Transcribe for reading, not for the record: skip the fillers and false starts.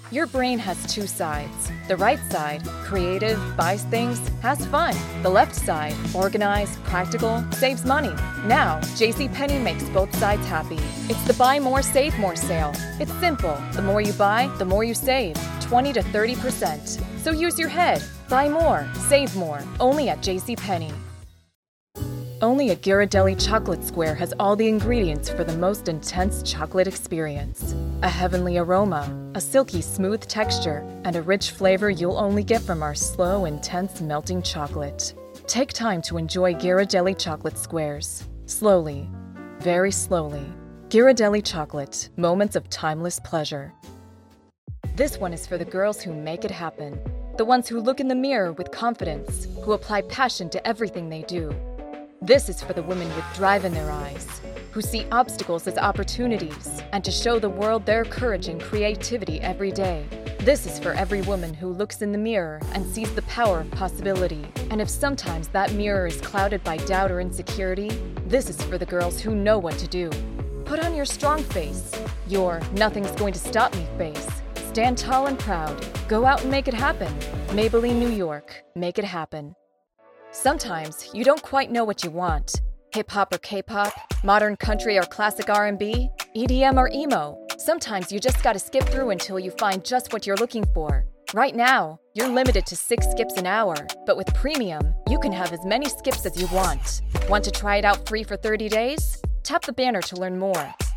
Your brain has two sides. The right side, creative, buys things, has fun. The left side, organized, practical, saves money. Now, JCPenney makes both sides happy. It's the Buy More, Save More sale. It's simple. The more you buy, the more you save. 20 to 30%. So use your head. Buy more, save more. Only at JCPenney. Only a Ghirardelli chocolate square has all the ingredients for the most intense chocolate experience. A heavenly aroma, a silky smooth texture, and a rich flavor you'll only get from our slow, intense melting chocolate. Take time to enjoy Ghirardelli chocolate squares. Slowly, very slowly. Ghirardelli chocolate, moments of timeless pleasure. This one is for the girls who make it happen. The ones who look in the mirror with confidence, who apply passion to everything they do. This is for the women with drive in their eyes, who see obstacles as opportunities and to show the world their courage and creativity every day. This is for every woman who looks in the mirror and sees the power of possibility. And if sometimes that mirror is clouded by doubt or insecurity, this is for the girls who know what to do. Put on your strong face, your nothing's going to stop me face. Stand tall and proud. Go out and make it happen. Maybelline, New York. Make it happen. Sometimes you don't quite know what you want. Hip-hop or K-pop, modern country or classic R&B, EDM or emo. Sometimes you just gotta skip through until you find just what you're looking for. Right now, you're limited to 6 skips an hour, but with Premium, you can have as many skips as you want. Want to try it out free for 30 days? Tap the banner to learn more.